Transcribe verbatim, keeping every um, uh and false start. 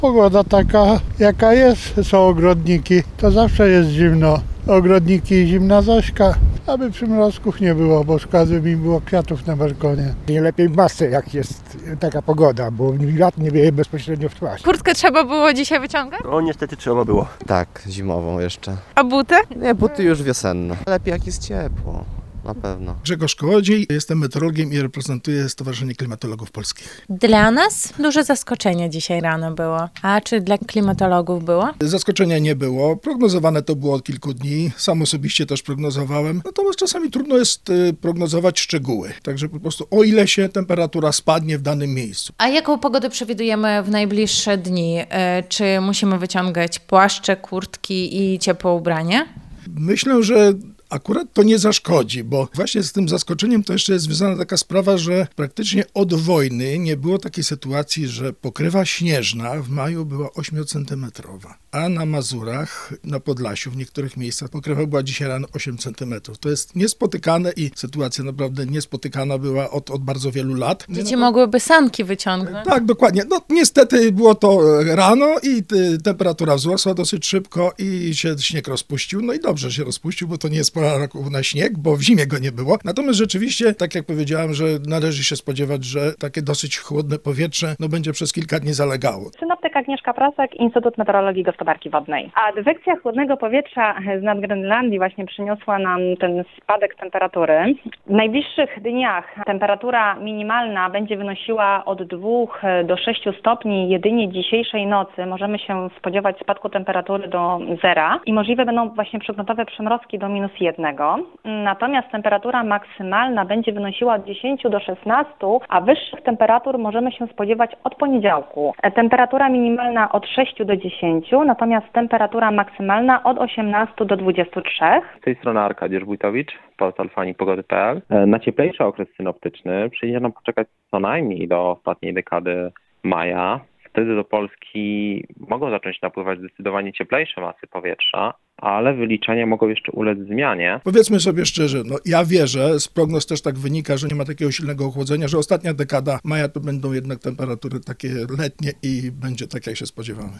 Pogoda taka, jaka jest, są ogrodniki, to zawsze jest zimno. Ogrodniki i zimna Zośka, aby przymrozków nie było, bo szkoda mi było kwiatów na balkonie. Nie lepiej w masce, jak jest taka pogoda, bo wiatr nie wieje bezpośrednio w twarz. Kurtkę trzeba było dzisiaj wyciągać? No niestety trzeba było. Tak, zimową jeszcze. A buty? Nie, buty już wiosenne. Lepiej jak jest ciepło, na pewno. Grzegorz Kołodziej, jestem meteorologiem i reprezentuję Stowarzyszenie Klimatologów Polskich. Dla nas duże zaskoczenie dzisiaj rano było. A czy dla klimatologów było? Zaskoczenia nie było, prognozowane to było od kilku dni, sam osobiście też prognozowałem, natomiast czasami trudno jest y, prognozować szczegóły, także po prostu o ile się temperatura spadnie w danym miejscu. A jaką pogodę przewidujemy w najbliższe dni? E, Czy musimy wyciągać płaszcze, kurtki i ciepłe ubranie? Myślę, że akurat to nie zaszkodzi, bo właśnie z tym zaskoczeniem to jeszcze jest związana taka sprawa, że praktycznie od wojny nie było takiej sytuacji, że pokrywa śnieżna w maju była ośmiocentymetrowa, a na Mazurach, na Podlasiu w niektórych miejscach pokrywa była dzisiaj rano osiem centymetrów. To jest niespotykane i sytuacja naprawdę niespotykana była od, od bardzo wielu lat. Dzieci mogłyby sanki wyciągnąć. Tak, dokładnie. No niestety było to rano i y, temperatura wzrosła dosyć szybko i się śnieg rozpuścił. No i dobrze się rozpuścił, bo to nie jest pora roku na śnieg, bo w zimie go nie było. Natomiast rzeczywiście, tak jak powiedziałem, że należy się spodziewać, że takie dosyć chłodne powietrze no, będzie przez kilka dni zalegało. Synoptyk Agnieszka Prasek, Instytut Meteorologii i Gospodarki Wodnej. Adwekcja chłodnego powietrza z nad Grenlandii właśnie przyniosła nam ten spadek temperatury. W najbliższych dniach temperatura minimalna będzie wynosiła od dwóch do sześciu stopni. Jedynie dzisiejszej nocy możemy się spodziewać spadku temperatury do zera i możliwe będą właśnie przedmiotowe przymrozki do minus jednego. Natomiast temperatura maksymalna będzie wynosiła od dziesięciu do szesnastu, a wyższych temperatur możemy się spodziewać od poniedziałku. Temperatura minimalna od sześciu do dziesięciu, natomiast temperatura maksymalna od osiemnastu do dwudziestu trzech. Z tej strony Arkadiusz Wójtowicz, portal fani pogody kropka pe el. Na cieplejszy okres synoptyczny przyjdzie nam poczekać co najmniej do ostatniej dekady maja. Wtedy do Polski mogą zacząć napływać zdecydowanie cieplejsze masy powietrza, ale wyliczenia mogą jeszcze ulec zmianie. Powiedzmy sobie szczerze, no ja wierzę, z prognoz też tak wynika, że nie ma takiego silnego ochłodzenia, że ostatnia dekada maja to będą jednak temperatury takie letnie i będzie tak, jak się spodziewamy.